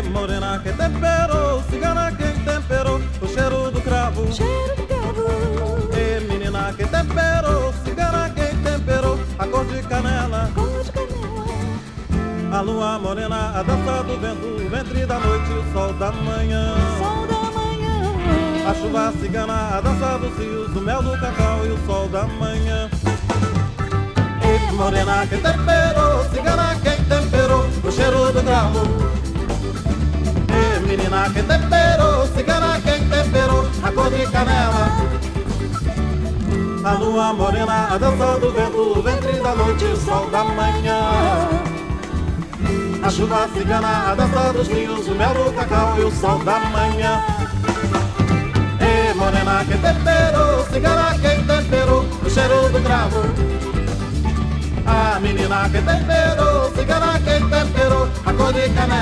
morena que temperou, cigana quem temperou o cheiro do cravo. Menina que temperou, cigana quem temperou a cor de canela. A lua morena, a dança do vento, o ventre da noite, o sol da manhã. A chuva cigana, a dança dos rios, o mel do cacau e o sol da manhã. Morena que temperou, cigana quem temperou o cheiro do cravo. Menina que temperou, cigana quem temperou a cor de canela. A lua morena, a dança do vento, o ventre da noite, o sol da manhã. A chuva cigana, a dança dos rios, o mel do cacau e o sol da manhã. Morena que temperou, cigana quem temperou o cheiro do cravo. A menina que temperou, cigana quem temperou a cor de canela.